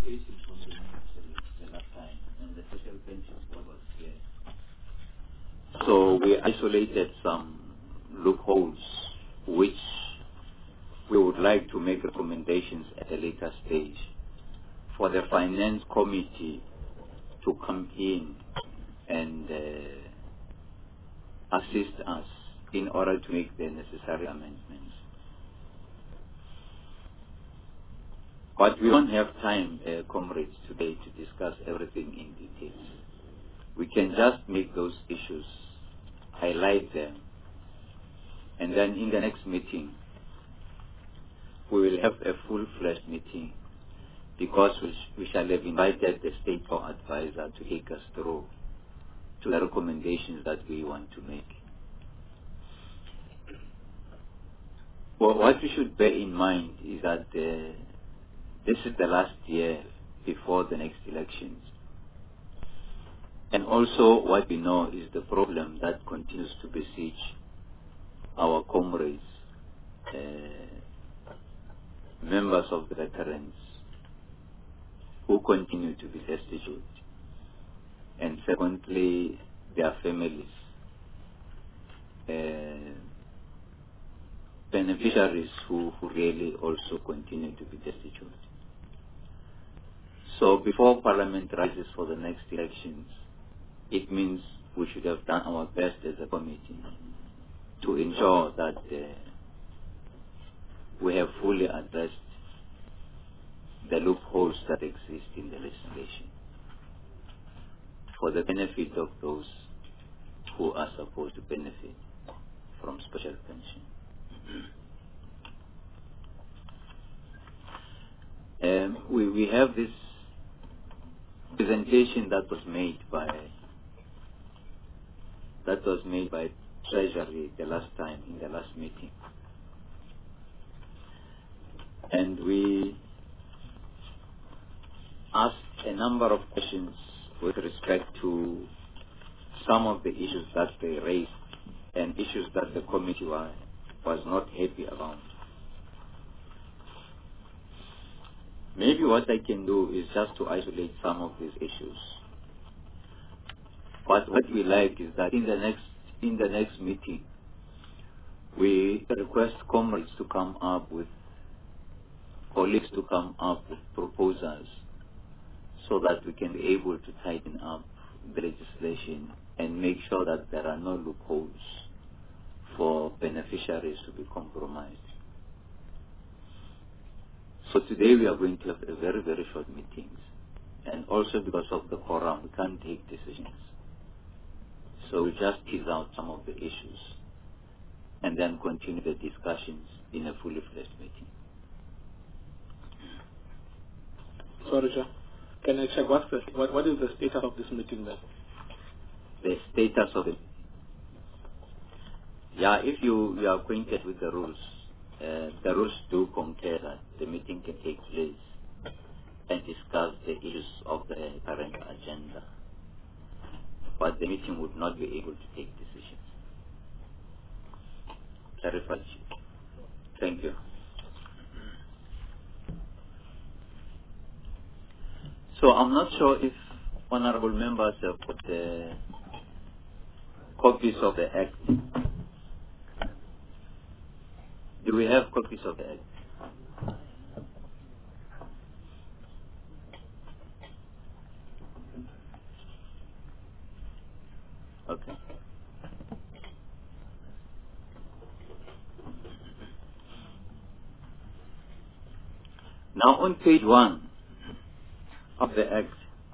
clarification from the ministry the last time, and the social pensions board was here. So we isolated some loopholes which we would like to make recommendations at a later stage for the finance committee to come in and assist us in order to make the necessary amendments. But we don't have time, comrades, today to discuss everything in detail. We can just make those issues, highlight them, and then in the next meeting, we will have a full-fledged meeting because we shall have invited the state law advisor to take us through to the recommendations that we want to make. Well, what we should bear in mind is that this is the last year before the next elections. And also what we know is the problem that continues to besiege our comrades, members of the veterans who continue to be destitute. And secondly, their families, beneficiaries who really also continue to be destitute. So before Parliament rises for the next elections, it means we should have done our best as a committee to ensure that we have fully addressed the loopholes that exist in the legislation for the benefit of those who are supposed to benefit from special pension. We have this presentation that was made by Treasury the last time in the last meeting, and we asked a number of questions with respect to some of the issues that they raised and issues that the committee was not happy around. Maybe what I can do is just to isolate some of these issues. But what we like is that in the next meeting, we request comrades to come up with, colleagues to come up with proposals so that we can be able to tighten up the legislation and make sure that there are no loopholes for beneficiaries to be compromised. So today we are going to have a very, very short meetings. And also because of the quorum, we can't take decisions. So we just tease out some of the issues and then continue the discussions in a fully fledged meeting. Sorry, sir. Can I check what is the status of this meeting then? The status of it. Yeah, if you are acquainted with the rules do concur that the meeting can take place and discuss the issues of the current agenda. But the meeting would not be able to take decisions. Clarified. Thank you. So I'm not sure if honorable members have got copies of the Act. Do we have copies of the Act? Okay. Now on page 1 of the Act,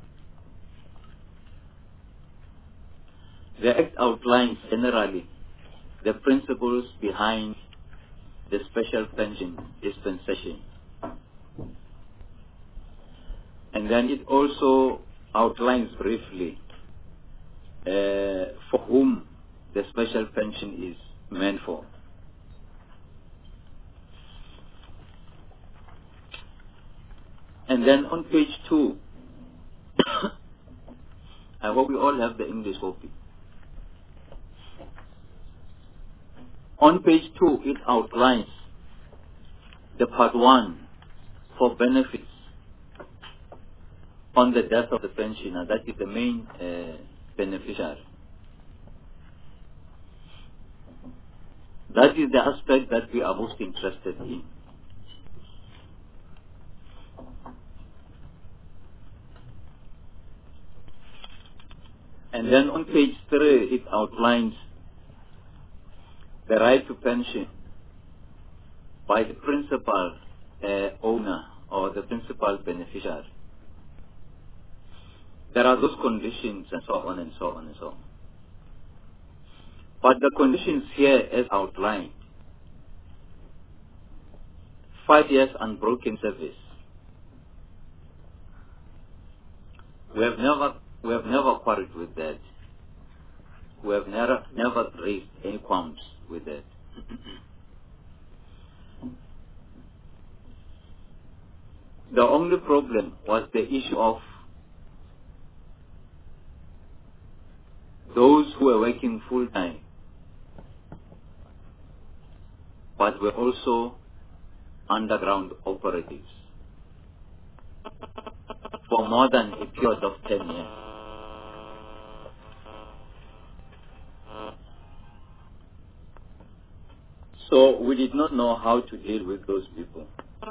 the Act outlines generally the principles behind the special pension dispensation. And then it also outlines briefly for whom the special pension is meant for. And then on page 2, I hope you all have the English copy. On page 2, it outlines the part 1 for benefits on the death of the pensioner, that is the main beneficiary. That is the aspect that we are most interested in. And then on page 3, it outlines the right to pension by the principal owner or the principal beneficiary. There are those conditions and so on and so on and so on. But the conditions here as outlined: 5 years unbroken service. We have never quarreled with that. We have never raised any qualms with that. The only problem was the issue of those who were working full time, but were also underground operatives for more than a period of 10 years. So we did not know how to deal with those people,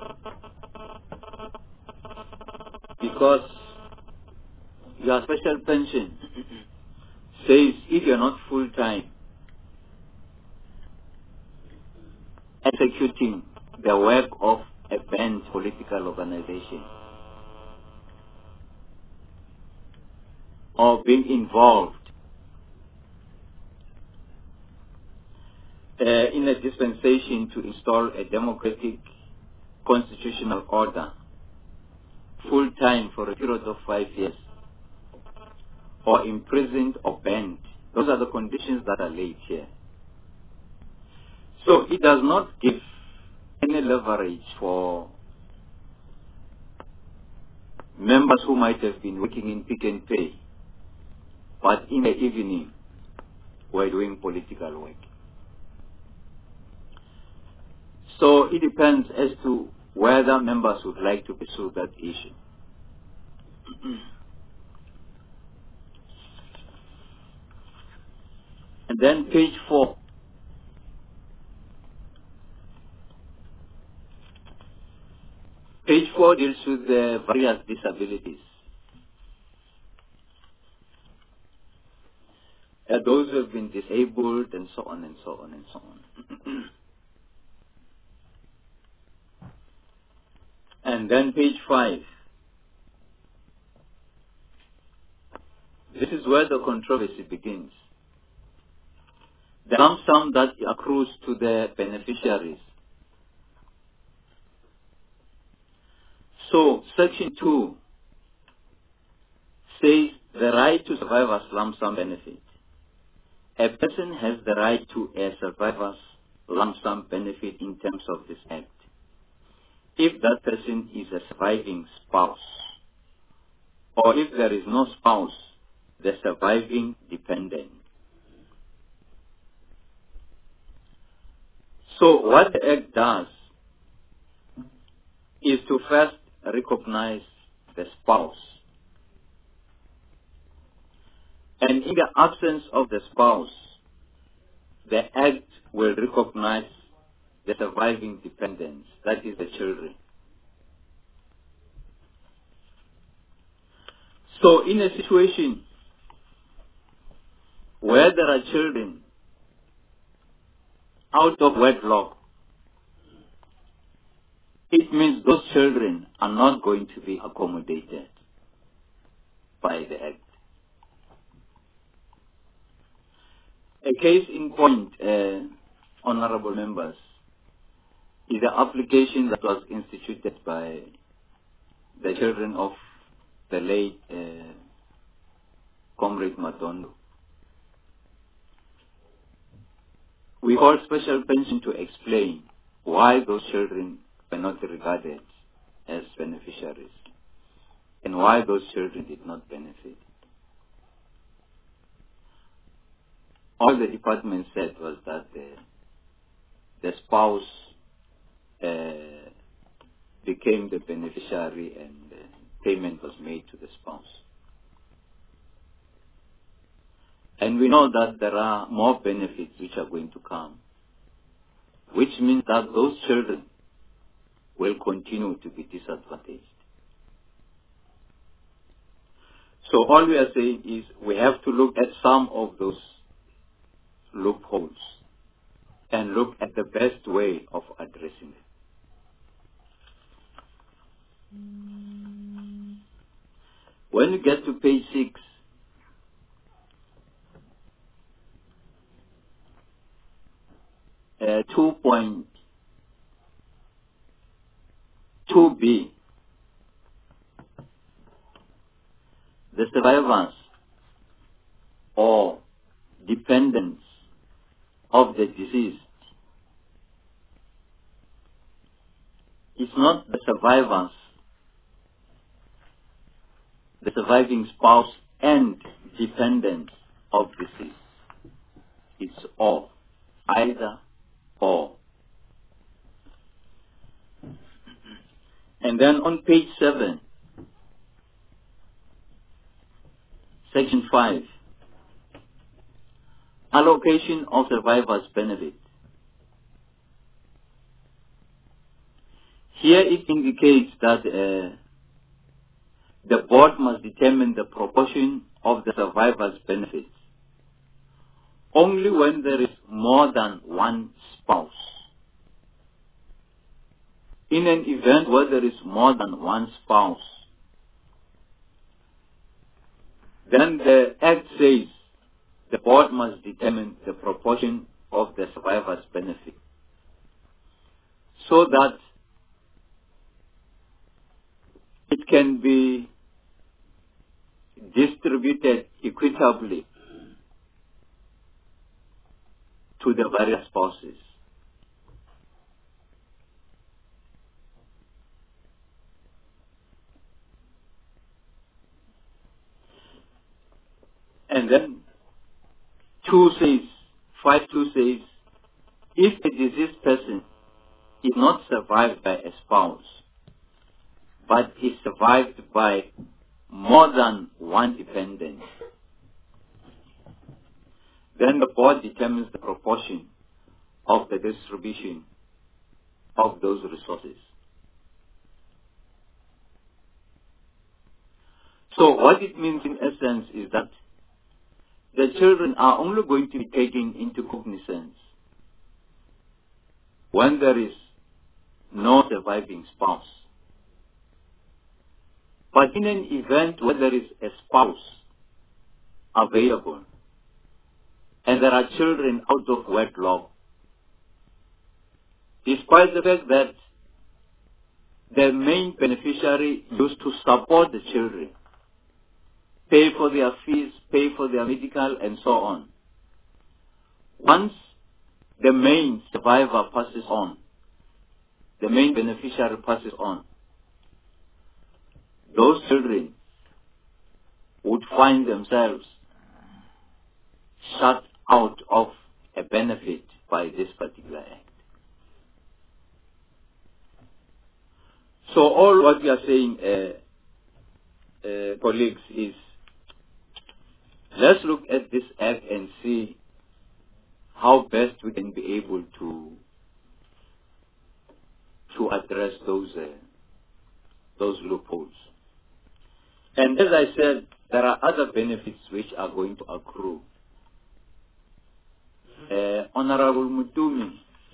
because your special pension says if you're not full time executing the work of a banned political organization or being involved in a dispensation to install a democratic constitutional order full time for a period of 5 years, or imprisoned or banned. Those are the conditions that are laid here. So it does not give any leverage for members who might have been working in Pick and Pay, but in the evening were doing political work. So it depends as to whether members would like to pursue that issue. And then page 4. Page 4 deals with the various disabilities. Those who have been disabled and so on and so on and so on. And then page 5. This is where the controversy begins. The lump sum that accrues to the beneficiaries. So, section 2 says the right to survivor's lump sum benefit. A person has the right to a survivor's lump sum benefit in terms of this act if that person is a surviving spouse, or if there is no spouse, the surviving dependent. So what the Act does is to first recognize the spouse. And in the absence of the spouse, the Act will recognize the surviving dependents, that is the children. So in a situation where there are children out of wedlock, it means those children are not going to be accommodated by the Act. A case in point, honorable members, is the application that was instituted by the children of the late Comrade Matondo. We called special pension to explain why those children were not regarded as beneficiaries and why those children did not benefit. All the department said was that the spouse became the beneficiary and payment was made to the spouse. And we know that there are more benefits which are going to come, which means that those children will continue to be disadvantaged. So all we are saying is we have to look at some of those loopholes and look at the best way of addressing it. When you get to page 6, uh, 2.2b, the survivors or dependents of the deceased. It's not the survivors, the surviving spouse and dependents of deceased. It's all, either or. And then on page 7, section 5, allocation of survivors' benefit. Here it indicates that the board must determine the proportion of the survivor's benefits only when there is more than one spouse. In an event where there is more than one spouse, then the Act says the board must determine the proportion of the survivor's benefit so that it can be distributed equitably to the various spouses. And then 5.2 says, if a deceased person is not survived by a spouse, but is survived by more than one dependent, then the board determines the proportion of the distribution of those resources. So what it means in essence is that the children are only going to be taken into cognizance when there is no surviving spouse. But in an event where there is a spouse available and there are children out of wedlock, despite the fact that the main beneficiary used to support the children, pay for their fees, pay for their medical, and so on. Once the main survivor passes on, the main beneficiary passes on, those children would find themselves shut out of a benefit by this particular act. So all what we are saying, colleagues, is let's look at this act and see how best we can be able to address those loopholes. And as I said, there are other benefits which are going to accrue. Honorable Mutumi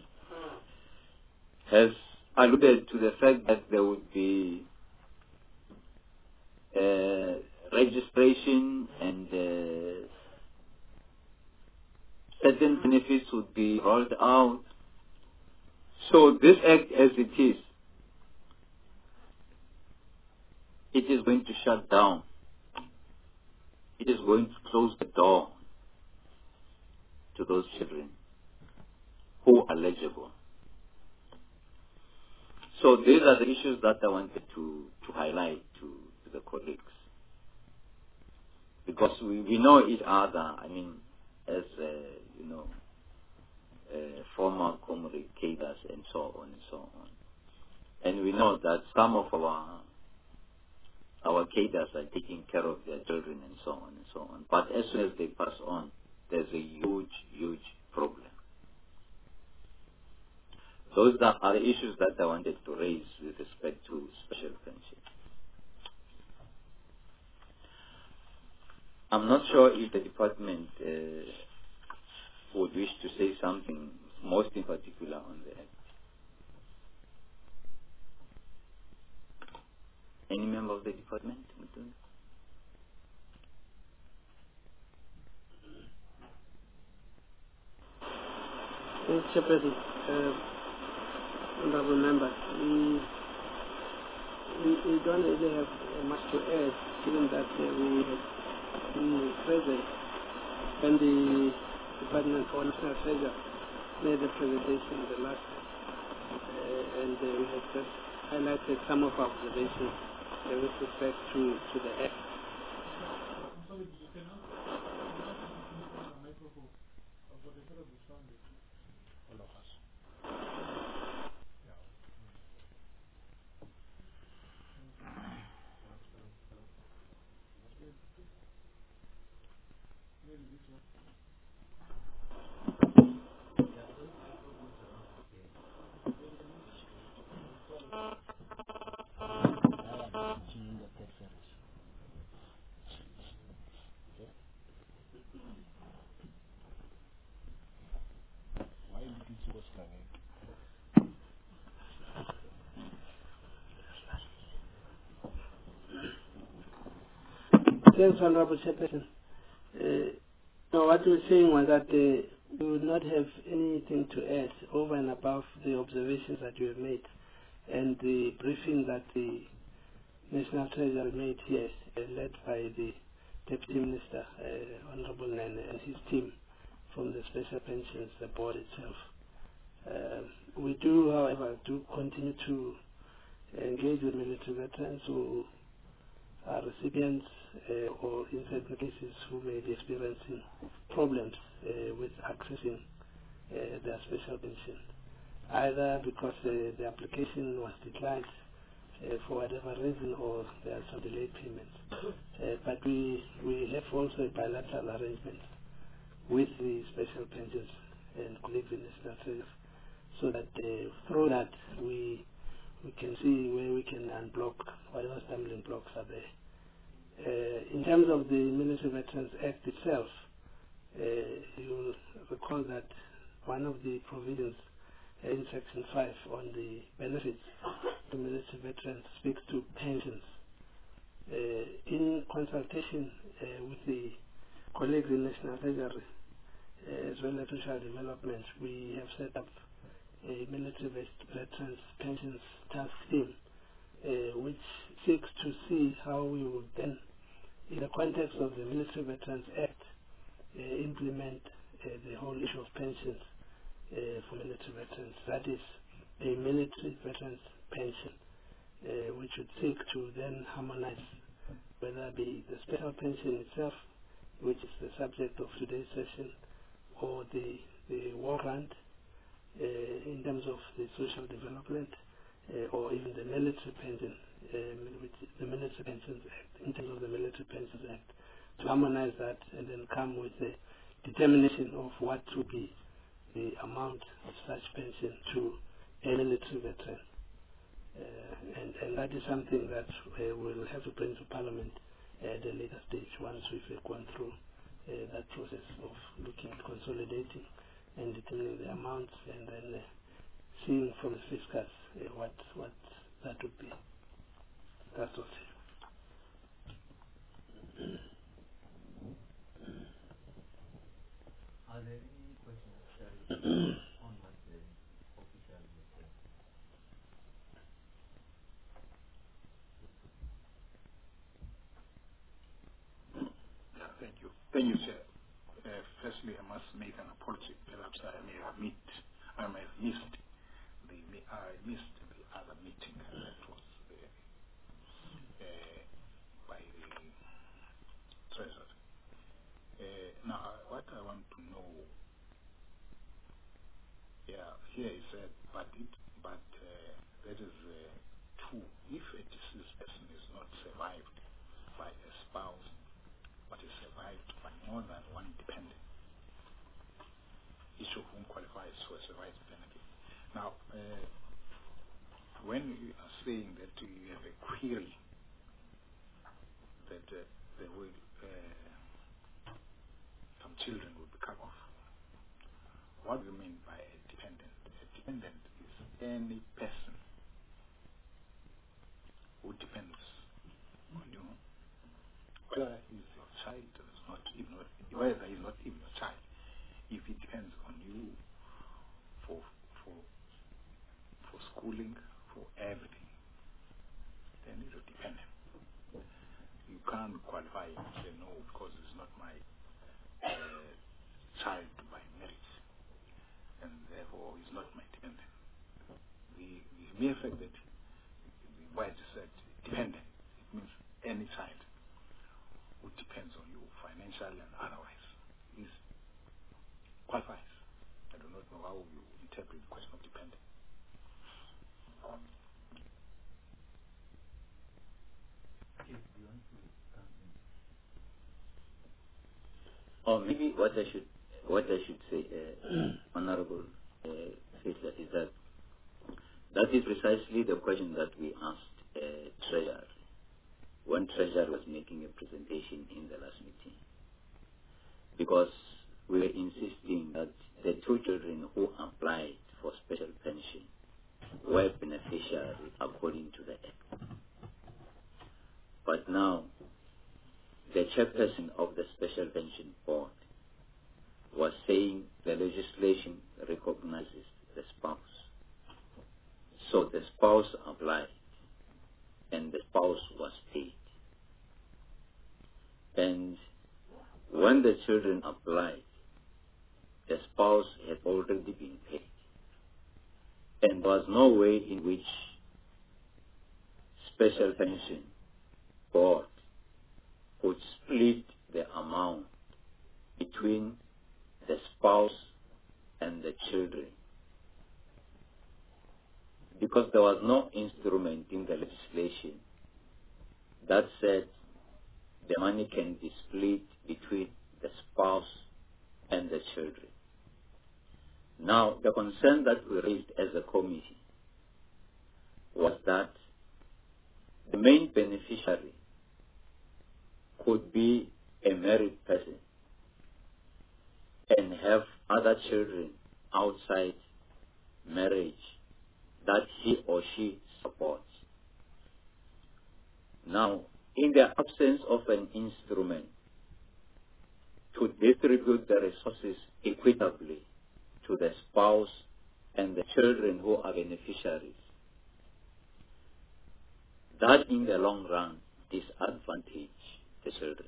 has alluded to the fact that there would be registration and certain benefits would be rolled out. So this act as it is going to shut down. It is going to close the door to those children who are eligible. So these are the issues that I wanted to highlight to the colleagues. Because we know each other, I mean, as, former communicators and so on and so on. And we know that some of our our cadres are taking care of their children and so on and so on. But as soon as they pass on, there's a huge, huge problem. Those are the issues that I wanted to raise with respect to special pension. I'm not sure if the department would wish to say something most in particular on the act. Any member of the department? Chairperson, honorable members, we don't really have much to add, given that we have been present when the Department for National Treasure made a presentation the last time, and we have just highlighted some of our observations with respect to the act. Thanks, Honorable Chairperson. What we were saying was that we would not have anything to add over and above the observations that you have made and the briefing that the National Treasury made here, led by the Deputy Minister, Honorable Nene, and his team from the Special Pensions Board itself. We do, however, continue to engage with military veterans who are recipients or in certain cases who may be experiencing problems with accessing their special pension, either because the application was declined for whatever reason or there are some delayed payments. But we have also a bilateral arrangement with the special pensions and colleagues in National Treasury, so that through that we can see where we can unblock whatever stumbling blocks are there. In terms of the Military Veterans Act itself, you'll recall that one of the provisions in Section 5 on the benefits to military veterans speaks to pensions. In consultation with the colleagues in National Treasury, as well as social development, we have set up a military veterans pensions task team, which seeks to see how we will then, in the context of the Military Veterans Act, implement the whole issue of pensions for military veterans. That is a military veterans pension, which would seek to then harmonize, whether it be the special pension itself, which is the subject of today's session, or the war grant in terms of the social development, or even the military pension, which is the Military Pensions Act, in terms of the Military Pensions Act, to harmonize that and then come with a determination of what to be the amount of such pension to a military veteran. And that is something that we'll have to bring to Parliament at a later stage once we've gone through that process of looking at consolidating and determining the amounts and then seeing from the fiscus what that would be. That's all. Are there any questions on what the official is saying? Thank you. Thank you, Chair. Firstly, I must make an apology. Perhaps I may have missed the other meeting that was by the Treasury. Now, what I want to know, here is said, but that is true. If a deceased person is not survived more than one dependent, each of whom qualifies for a right benefit. Now, when you are saying that you have a query that there will some children will be cut off, what do you mean by a dependent? A dependent is any person who depends on you, whether he's your child or not, whether he's not even your child. If he depends on you for schooling, for everything, then he's a dependent. You can't qualify and say no because it's not my child by marriage, and therefore he's not my dependent. The mere fact that the word said dependent, it means any child who depends on you financially and otherwise is qualifies. I do not know how you interpret the question of dependent. Or maybe what I should say, Honorable Fiedler, is that is precisely the question that we asked Treasurer when Treasurer was making a presentation in the last meeting, because we were insisting that the two children who applied for special pension were beneficiaries according to the Act. But now, the chairperson of the Special Pension Board was saying the legislation recognizes the spouse. So the spouse applied, and the spouse was paid. And when the children applied, the spouse had already been paid. And there was no way in which Special Pension Board could split the amount between the spouse and the children, because there was no instrument in the legislation that said the money can be split between the spouse and the children. Now, the concern that we raised as a committee was that the main beneficiary could be a married person and have other children outside marriage that he or she supports. Now, in the absence of an instrument to distribute the resources equitably to the spouse and the children who are beneficiaries, that in the long run disadvantage the children.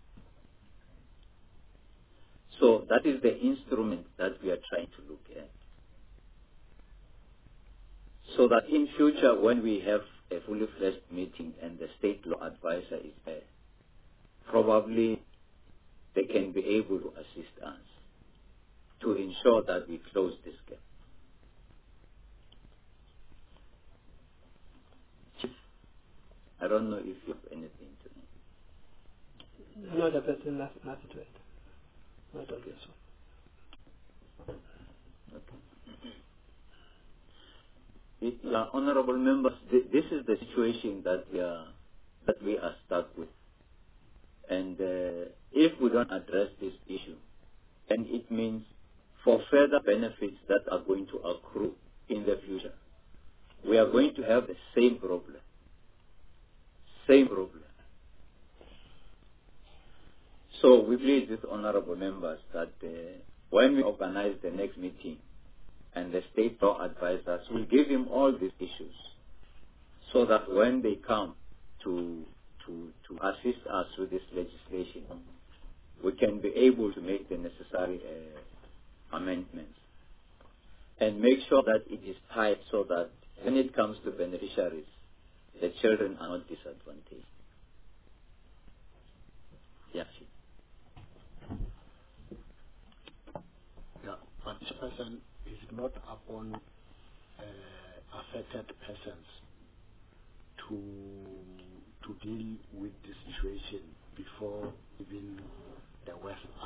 So that is the instrument that we are trying to look at. So that in future, when we have a fully fledged meeting and the state law advisor is there, probably they can be able to assist us to ensure that we close this gap. Chief, I don't know if you have anything to add. No, the person nothing to add. Not on this one. Okay. Honorable members, this is the situation that we are stuck with. And if we don't address this issue, then it means for further benefits that are going to accrue in the future, we are going to have the same problem. Same problem. So we plead with honorable members that when we organize the next meeting and the state law advisors will give him all these issues, so that when they come to assist us with this legislation, we can be able to make the necessary amendments and make sure that it is tight so that when it comes to beneficiaries, the children are not disadvantaged. Yeah. Yeah, but this person is not upon affected persons to deal with the situation before even the worst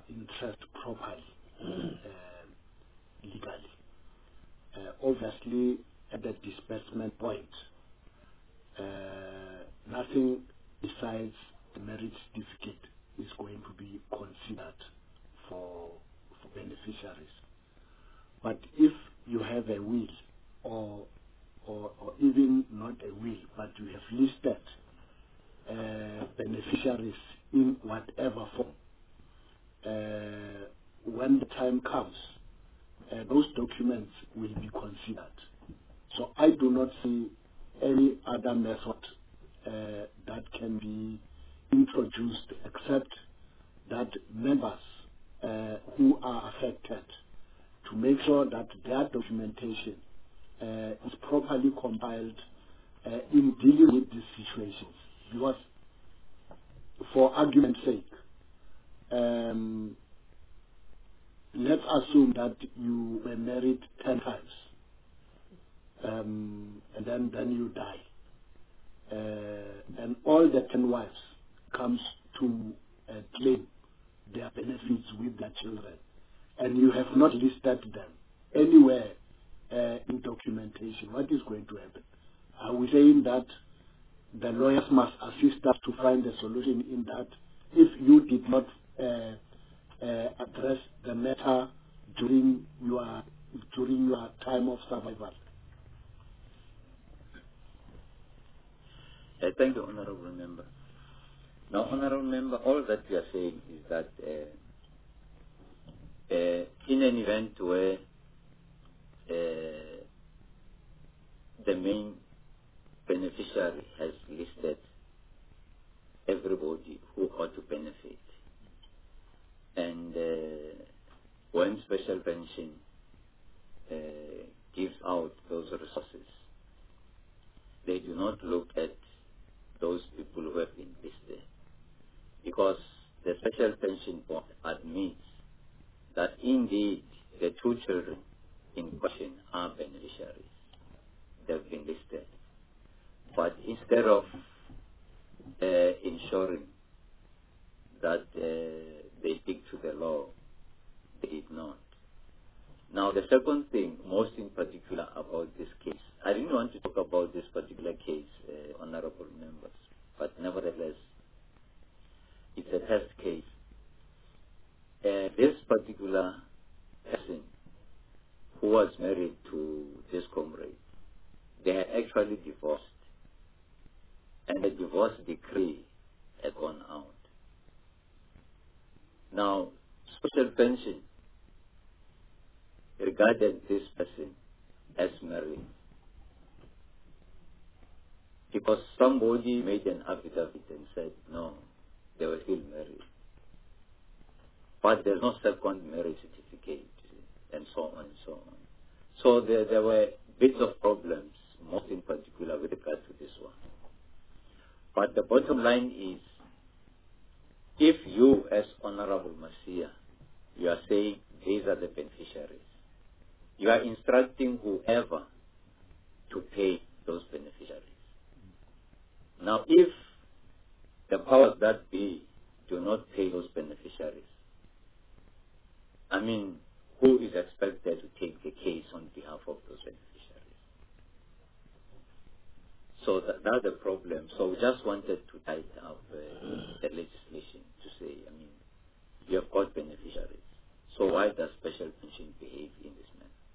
interest properly, legally. Obviously, at the disbursement point, nothing besides the marriage certificate is going to be considered for beneficiaries. But if you have a will, or even not a will, but you have listed beneficiaries in whatever form, when the time comes, those documents will be considered. So I do not see any other method that can be introduced except that members who are affected, to make sure that their documentation is properly compiled in dealing with these situations. Because, for argument's sake, let's assume that you were married 10 times, and then you die, and all the 10 wives comes to claim their benefits with their children, and you have not listed them anywhere in documentation. What is going to happen? Are we saying that the lawyers must assist us to find a solution in that if you did not address the matter during your time of survival? Thank you, Honorable Member. Now, Honorable Member, all that we are saying is that in an event where the main beneficiary has listed everybody who ought to benefit, and when special pension gives out those resources, they do not look at those people who have been listed, because the special pension board admits that indeed the 2 children in question are beneficiaries. They've been listed. But instead of ensuring that they stick to the law, they did not. Now, the second thing, most in particular about this case, I didn't want to talk about this particular case, honorable members, but nevertheless, it's a test case. This particular person who was married to this comrade, they had actually divorced, and the divorce decree had gone out. Now, social pension regarded this person as married, because somebody made an affidavit and said, no, they were still married. But there's no second marriage certificate, and so on and so on. So there were bits of problems, most in particular with regard to this one. But the bottom line is, if you as Honorable Masia, you are saying these are the beneficiaries, you are instructing whoever to pay those beneficiaries. Now, if the powers that be do not pay those beneficiaries, I mean, who is expected to take the case on behalf of those beneficiaries? So that's the problem. So we just wanted to tighten up the legislation to say, I mean, you have got beneficiaries. So why does special pension behave in this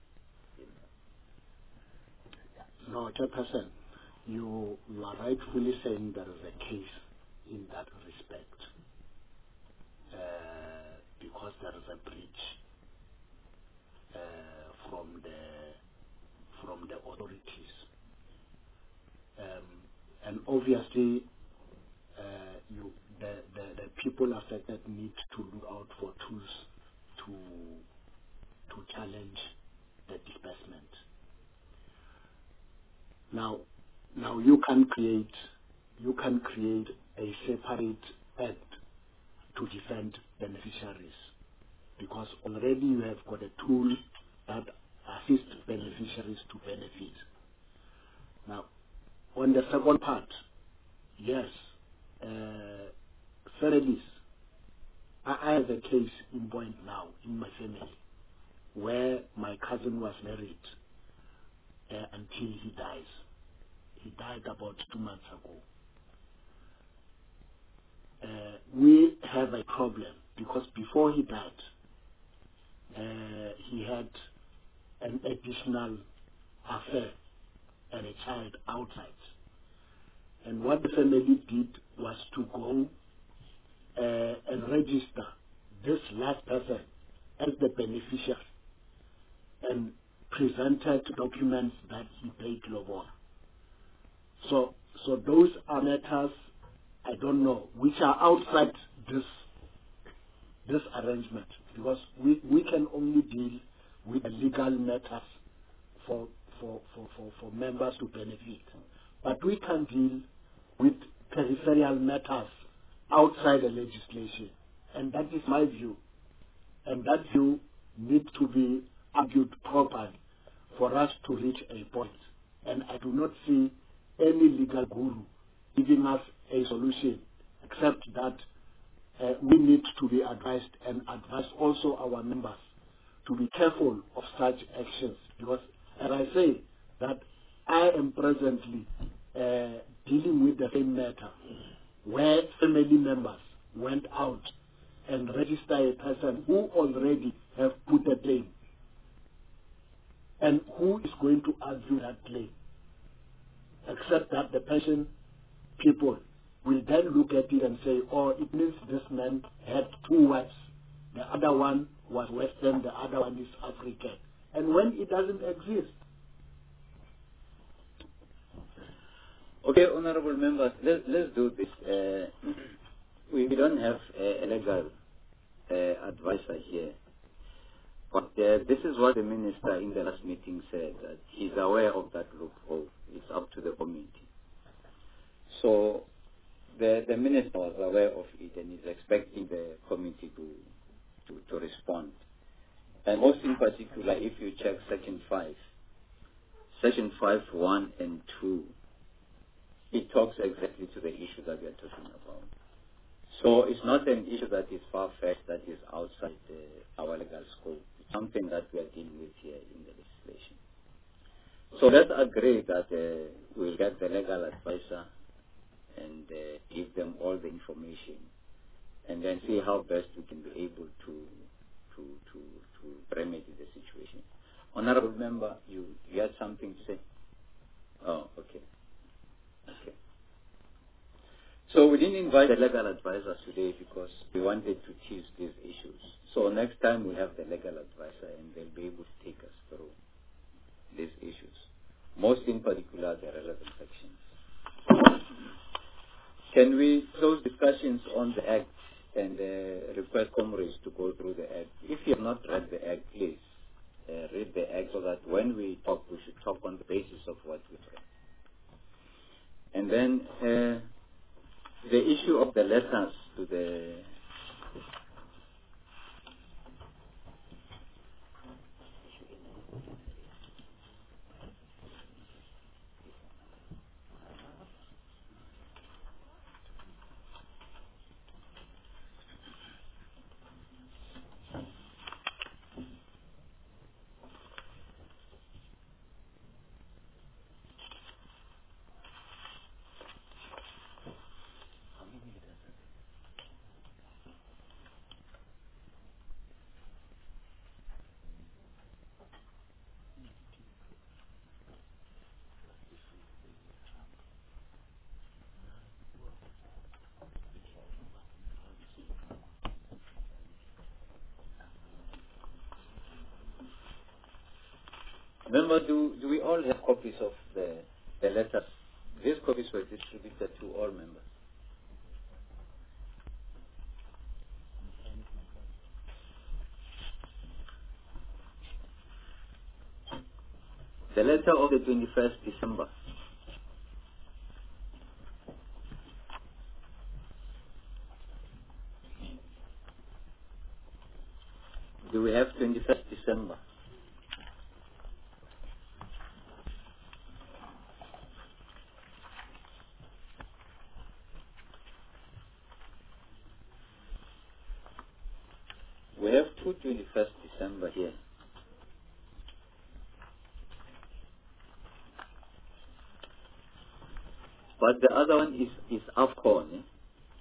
manner? No, Chairperson, you are rightfully saying there is a case in that respect, because there is a breach from the authorities, and obviously the people affected need to look out for tools to challenge the disbursement. Now you can create a separate act to defend beneficiaries, because already you have got a tool that assists beneficiaries to benefit. Now, on the second part, yes, families I have a case in point now in my family where my cousin was married until he dies. He died about 2 months ago. We have a problem because before he died, he had an additional affair and a child outside. And what the family did was to go and register this last person as the beneficiary and presented documents that he paid lobola. So those are matters, I don't know, which are outside this arrangement, because we can only deal with the legal matters for members to benefit. But we can deal with peripheral matters outside the legislation. And that is my view. And that view needs to be argued properly for us to reach a point. And I do not see any legal guru giving us a solution, except that we need to be advised and advise also our members to be careful of such actions. Because, as I say, that I am presently dealing with the same matter where family members went out and registered a person who already have put a claim. And who is going to argue that claim? Except that the pension people will then look at it and say, oh, it means this man had 2 wives. The other one was Western, the other one is African. And when it doesn't exist. Okay, honorable members, let's do this. We don't have a legal advisor here. But this is what the minister in the last meeting said, that he's aware of that loophole. It's up to the committee. So the minister was aware of it and is expecting the committee to respond. And most in particular, if you check Section 5, Section 5(1) and 2, it talks exactly to the issue that we are talking about. So it's not an issue that is far-fetched, that is outside our legal scope. It's something that we are dealing with here in the legislation. So let's agree that we'll get the legal advisor and give them all the information, and then see how best we can be able to remedy the situation. Honorable member, you had something to say? Oh, okay. Okay. So we didn't invite the legal advisors today because we wanted to tease these issues. So next time we have the legal advisor and they'll be able to take us through these issues. Most in particular, the relevant sections. Can we close discussions on the Act and request comrades to go through the Act? If you have not read the Act, please read the Act so that when we talk, we should talk on the basis of what we've read. And then the issue of the letters to the Remember, do we all have copies of the letters? These copies were distributed to all members. The letter of the 21st December. Do we have 21st December? We have 21st December here. But the other one is AFCON. Eh?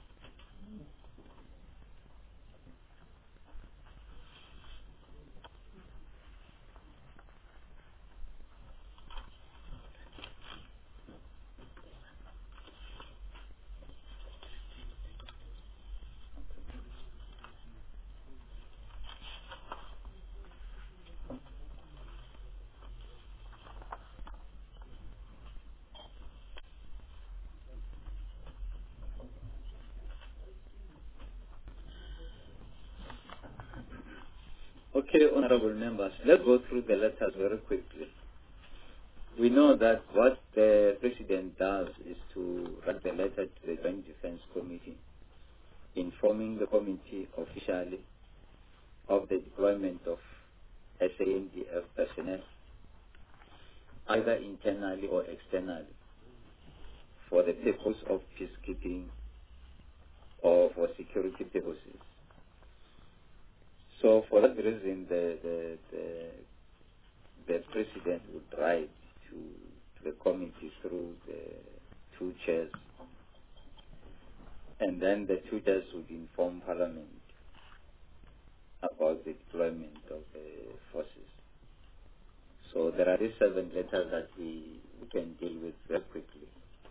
Okay, honorable members, let's go through the letters very quickly. We know that what the President does is to write the letter to the Joint Defense Committee, informing the committee officially of the deployment of SANDF personnel, either internally or externally, for the purpose of peacekeeping or for security purposes. So for that reason, the President would write to the committee through the two chairs, and then the two chairs would inform Parliament about the deployment of the forces. So there are these 7 letters that we can deal with very quickly.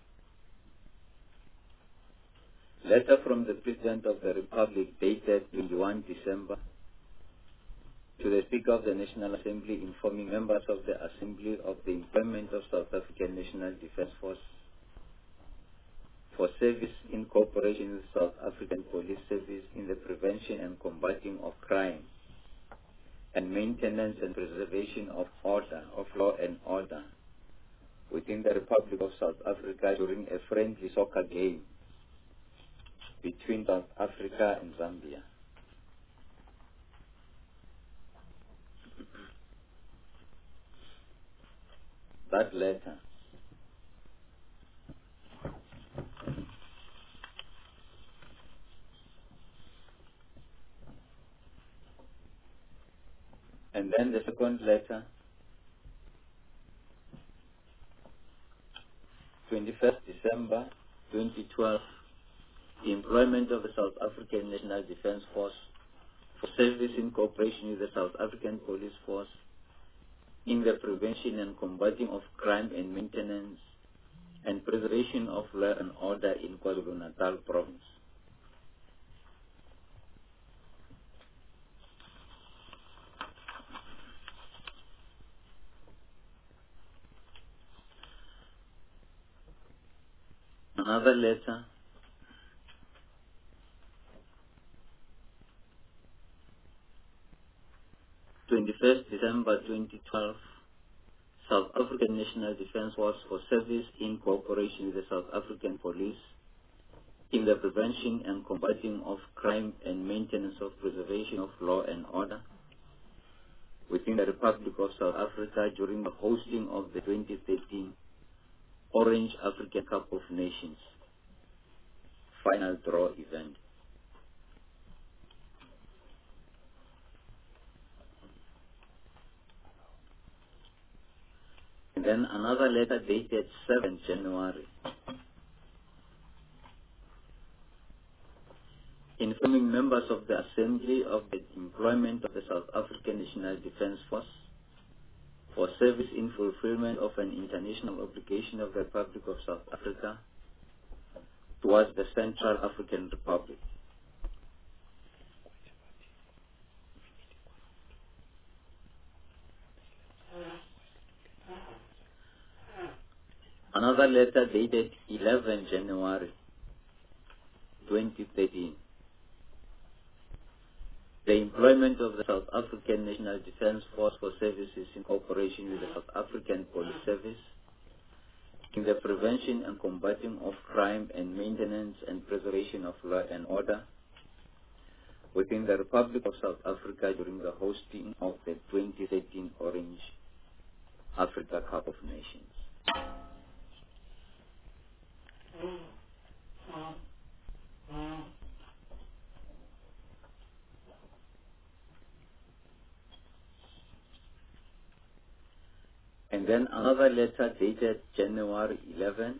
Letter from the President of the Republic dated 21 December to the Speaker of the National Assembly, informing members of the Assembly of the employment of South African National Defence Force for service in cooperation with South African Police Service in the prevention and combating of crime and maintenance and preservation of law and order within the Republic of South Africa during a friendly soccer game between South Africa and Zambia. That letter and then the second letter, 21st December 2012, the employment of the South African National Defence Force for service in cooperation with the South African Police Force in the prevention and combating of crime and maintenance and preservation of law and order in KwaZulu-Natal province. Another letter, December 2012, South African National Defence Force for service in cooperation with the South African Police in the prevention and combating of crime and maintenance of preservation of law and order within the Republic of South Africa during the hosting of the 2013 Orange African Cup of Nations final draw event. And then another letter dated 7th January, informing members of the Assembly of the employment of the South African National Defence Force for service in fulfillment of an international obligation of the Republic of South Africa towards the Central African Republic. Another letter dated 11 January 2013. The employment of the South African National Defence Force for services in cooperation with the South African Police Service in the prevention and combating of crime and maintenance and preservation of law and order within the Republic of South Africa during the hosting of the 2013 Orange Africa Cup of Nations. And then another letter dated January 11,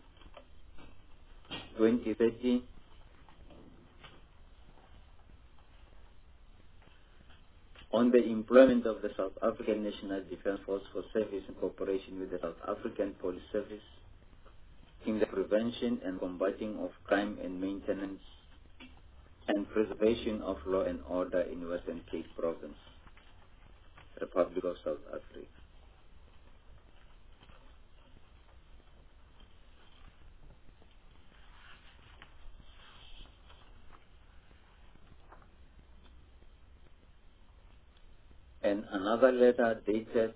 2013, on the employment of the South African National Defence Force for service in cooperation with the South African Police Service in the prevention and combating of crime and maintenance and preservation of law and order in Western Cape Province, Republic of South Africa. And another letter dated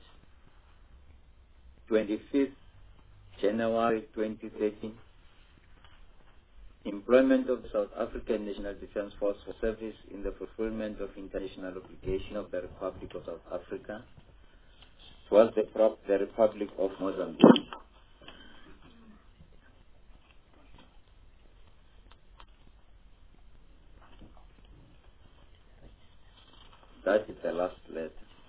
25th January 2013, employment of the South African National Defence Force for service in the fulfillment of international obligation of the Republic of South Africa towards the Republic of Mozambique. That is the last letter.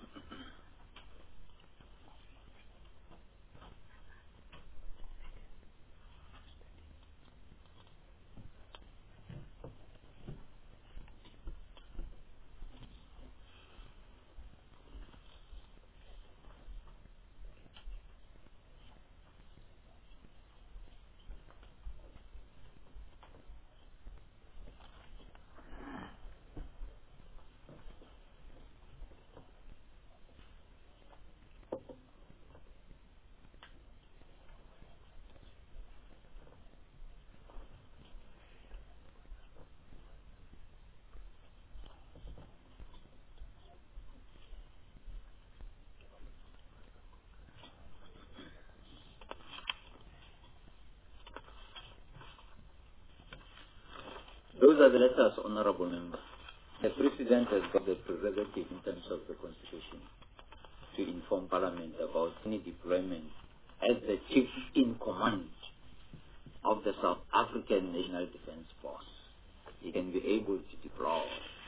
Those are the letters, Honorable Member. The President has got the prerogative in terms of the Constitution to inform Parliament about any deployment as the Chief in Command of the South African National Defence Force. He can be able to deploy.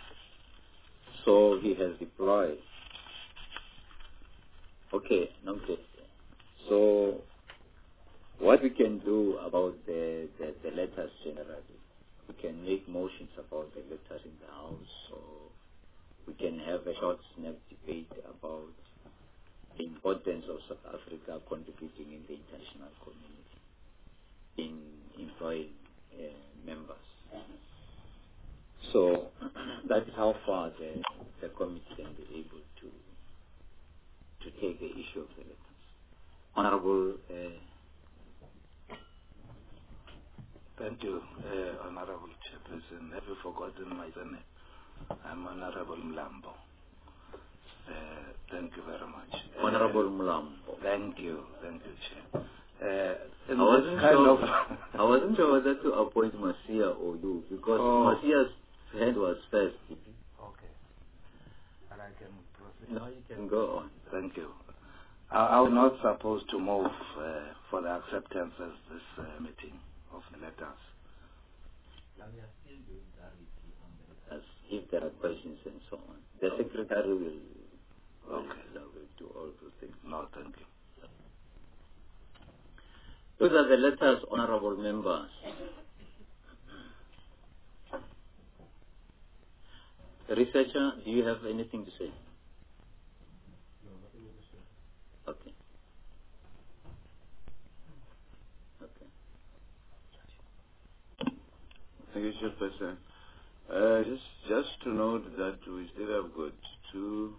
So he has deployed. Okay, no question. So what we can do about the letters generally, we can make motions about the letters in the House, or we can have a short snap debate about the importance of South Africa contributing in the international community in employing members. So that is how far the committee can be able to take the issue of the letters. Honorable. Thank you, Honorable Chairperson. Have you forgotten my name? I'm Honorable Mlambo. Thank you very much. Honorable Mlambo. Thank you, Chair. I wasn't sure whether to appoint Masia or you, because Masia's hand was first. Okay. And I can proceed. No, you can go on. Thank you. I was not supposed to move for the acceptance of this meeting of the letters. We are still doing clarity on the letters. If there are questions and so on, the Secretary will do all those things. No, thank you. Those are the letters, Honorable Members. Researcher, do you have anything to say? Okay. Thank you, Chairperson. Just to note that we still have got two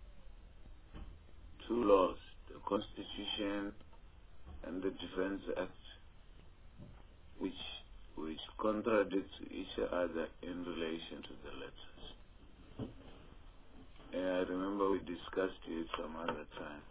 laws, the Constitution and the Defence Act, which contradict each other in relation to the letters. I remember we discussed it some other time.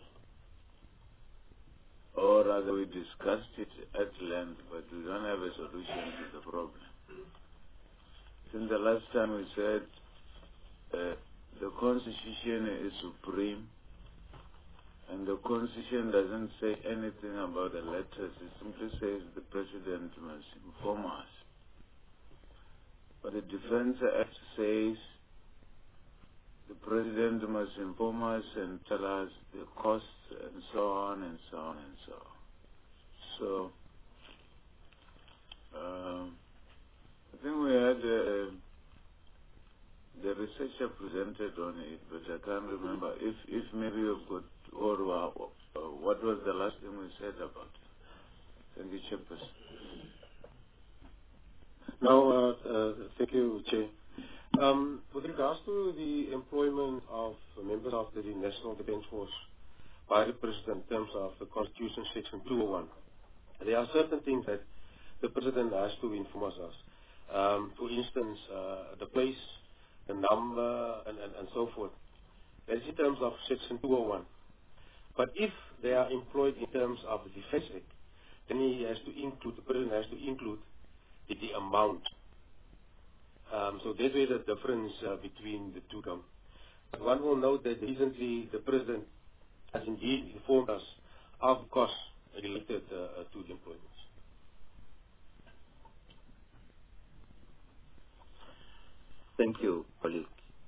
Or rather, we discussed it at length, but we don't have a solution to the problem. Since the last time we said the Constitution is supreme, and the Constitution doesn't say anything about the letters. It simply says the President must inform us. But the Defence Act says the President must inform us and tell us the costs and so on and so on and so on. So, I think we had the researcher presented on it, but I can't remember if maybe you've got, or what was the last thing we said about it? Thank you, Chairperson. Now, thank you, Chair. With regards to the employment of members of the National Defence Force by the President in terms of the Constitution Section 201, there are certain things that the President has to inform us of. For instance, the place, the number, and so forth. That's in terms of Section 201. But if they are employed in terms of the Defence Act, then he has to include, the President has to include the amount. So that's where the difference between the two come. But one will note that recently the President has indeed informed us of costs related to the employments. Thank you, colleague.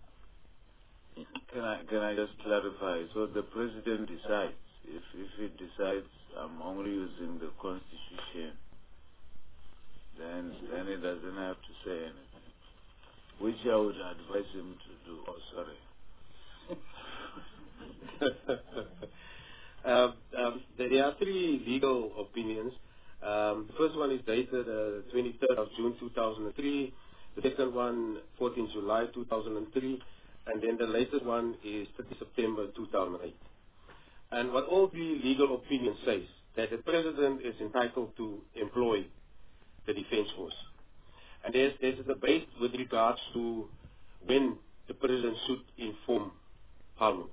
Can I just clarify? So the President decides. If he decides I'm only using the Constitution, then he doesn't have to say anything, which I would advise him to do. Oh, sorry. There are three legal opinions. The first one is dated 23rd of June 2003. The second one, 14th July 2003. And then the latest one is 30 September 2008. And what all three legal opinions says, that the President is entitled to employ the Defence Force. And there's a debate with regards to when the President should inform Parliament.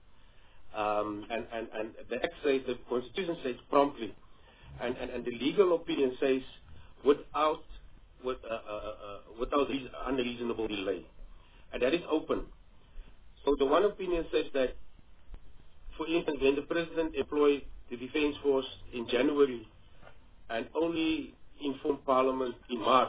And the Act says, the Constitution says promptly. And the legal opinion says without unreasonable delay. And that is open. So the one opinion says that, for instance, when the President employed the Defence Force in January and only informed Parliament in March,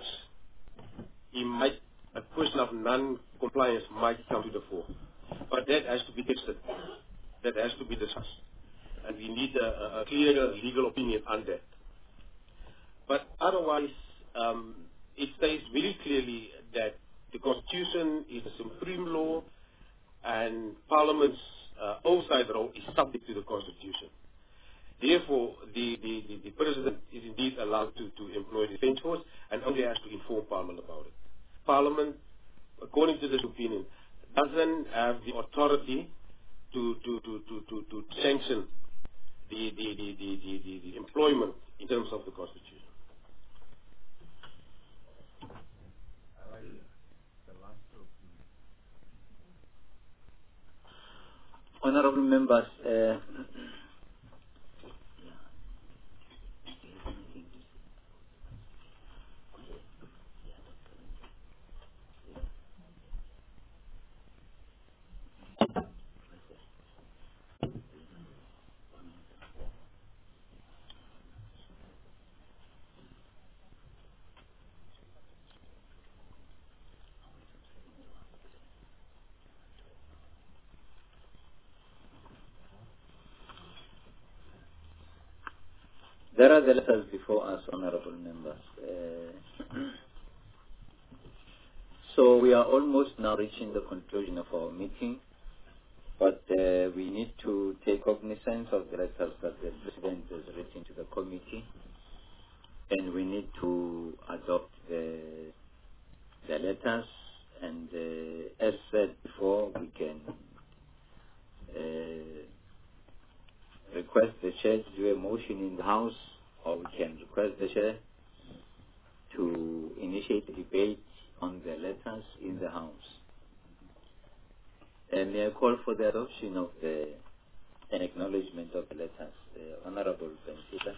a question of non-compliance might come to the fore. But that has to be tested. That has to be discussed. And we need a clear legal opinion on that. But otherwise, it states very clearly that the Constitution is the supreme law and Parliament's oversight role is subject to the Constitution. Therefore, the President is indeed allowed to employ the Defence Force and only has to inform Parliament about it. Parliament, according to this opinion, doesn't have the authority to sanction the employment in terms of the Constitution. Honorable members, there are the letters before us, honorable members. So we are almost now reaching the conclusion of our meeting, but we need to take cognizance of the letters that the President has written to the committee, and we need to adopt the letters, and as said before, we can request the chair to do a motion in the House, or we can request the chair to initiate a debate on the letters in the House. And may I call for the adoption of an acknowledgement of the letters. Honorable Benfica.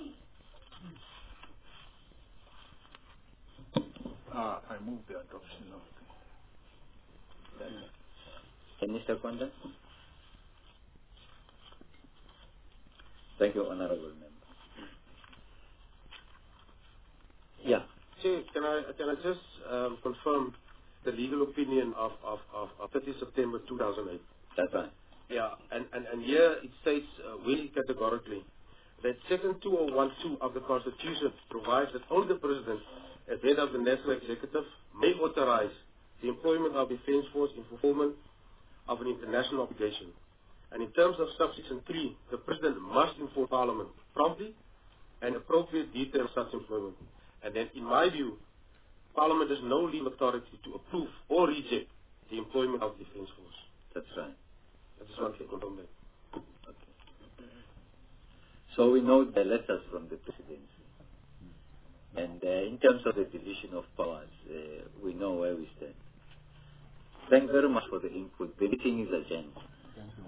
I move the adoption of the letter. Mr. Kwanda? Thank you, honorable member. Yeah. Chair, can I just confirm the legal opinion of 30 September 2008. That's right. Yeah, and here it states very categorically that Section 2012 of the Constitution provides that only the President, as head of the National Executive, may authorize the employment of defense force in fulfillment of an international obligation. And in terms of subsection 3, the President must inform Parliament promptly and appropriate detail of such employment. And then, in my view, Parliament has no legal authority to approve or reject the employment of the defense force. That's right. I just want to confirm that. Okay. So we know the letters from the presidency. And in terms of the division of powers, we know where we stand. Thanks very much for the input. The meeting is adjourned. Thank you.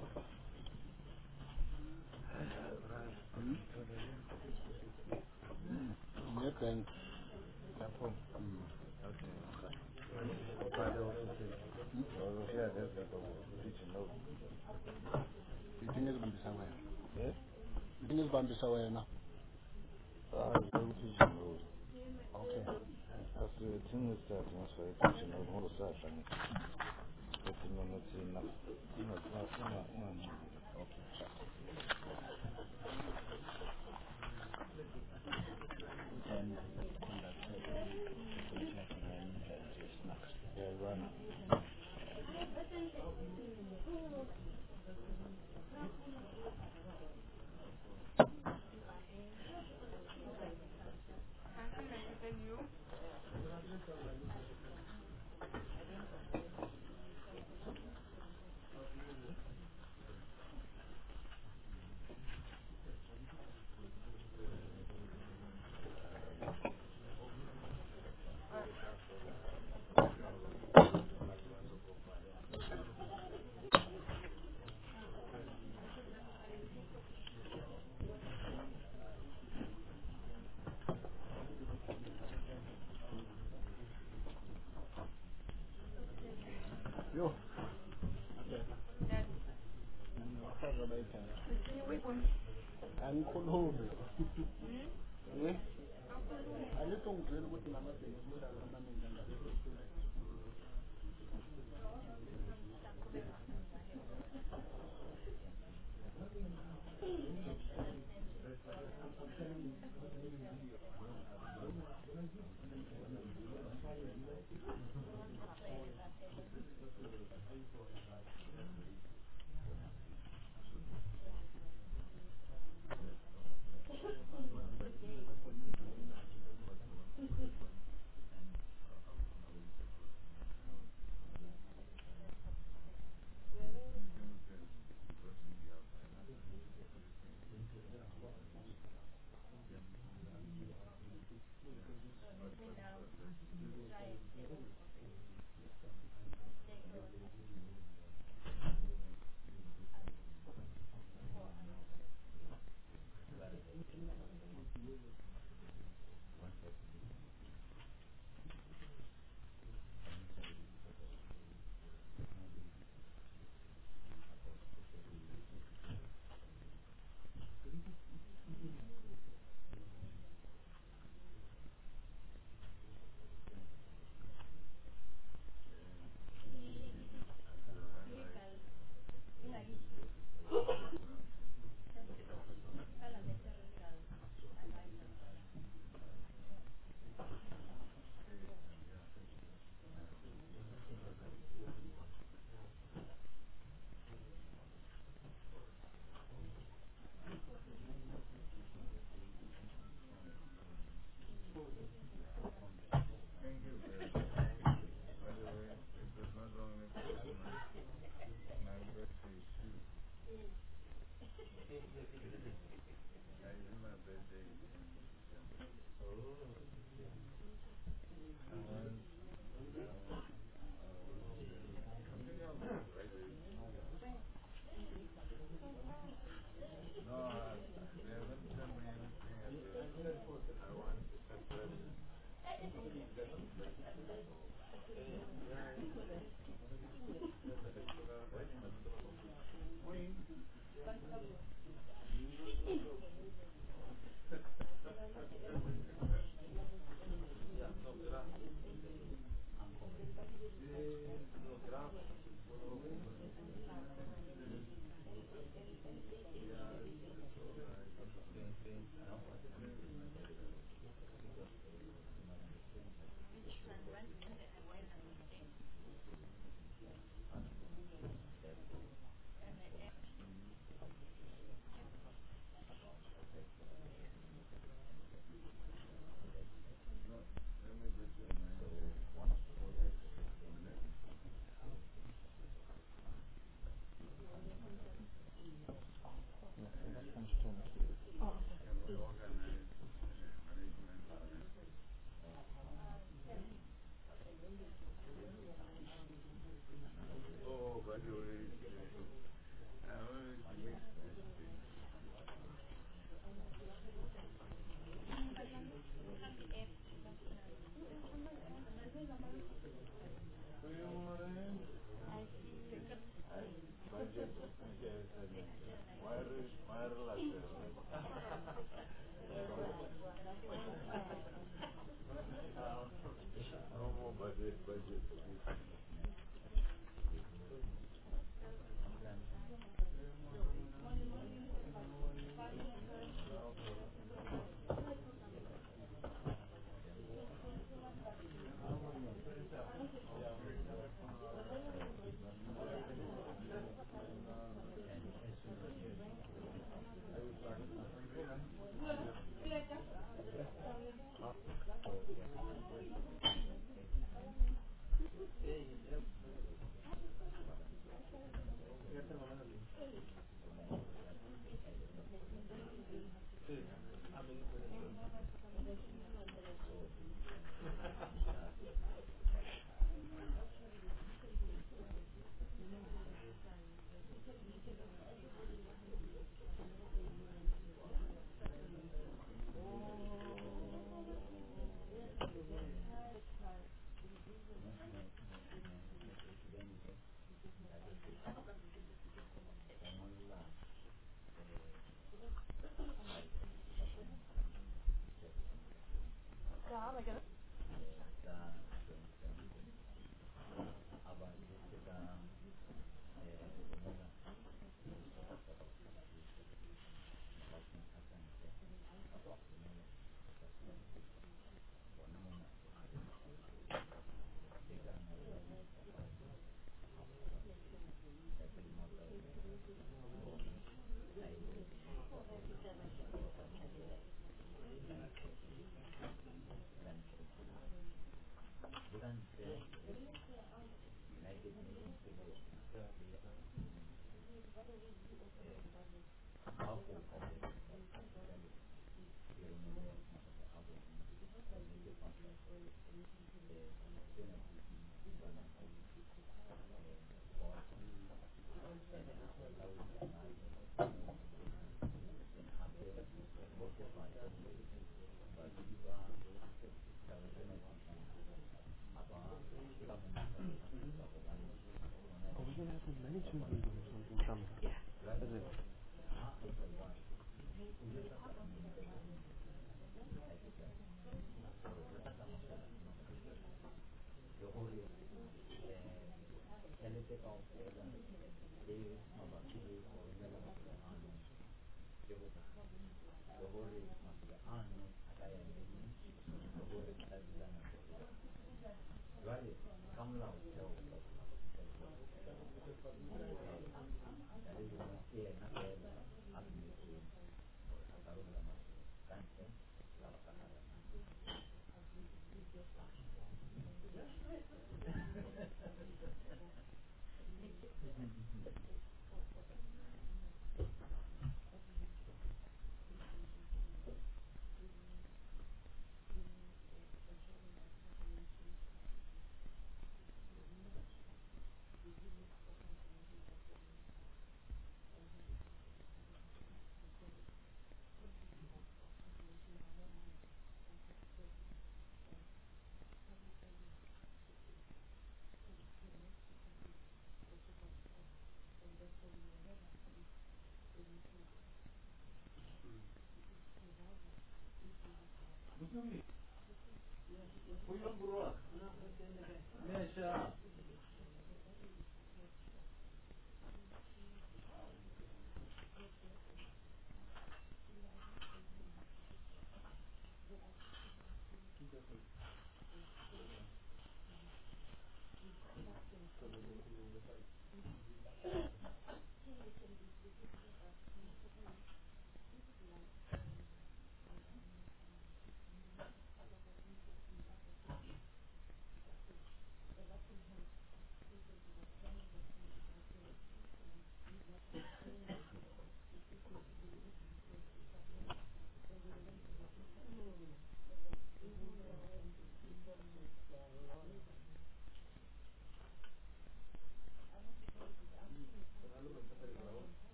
Thanks.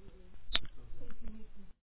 Thank you.